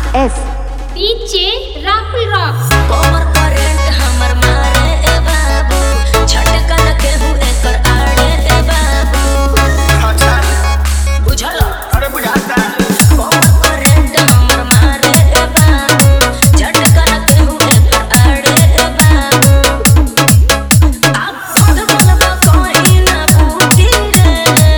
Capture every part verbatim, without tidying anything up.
S DJ Rahul rock. कमर current हमर मारे ए बाबू, झटका न केहू एकर आड़े ए बाबू। अच्छा बुझल अरे बुझाता कमर करंट हमर मारे ए बाबू, झटका न केहू एकर आड़े ए बाबू। आप खुद बोलबा कोई ना बूटी रे,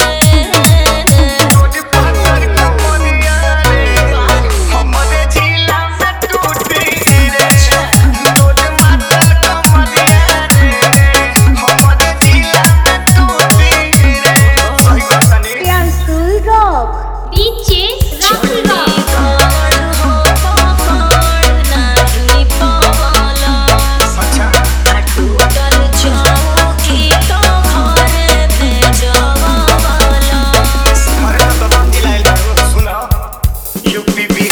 रोज पातर कमरिया रे हमरे झीला में टूटी रे। रोज पातर कमरिया रे हमरे झीला में टूटी रे। सही बात नहीं Priyanshul rock DJ Rahul rock. कौन हो पकड़ नाही पावला। अच्छा टूटल चौकी तो घरे भेजवाला। हमारे तो दबंग दिलाइल बाबू सुनो यूपी बिहार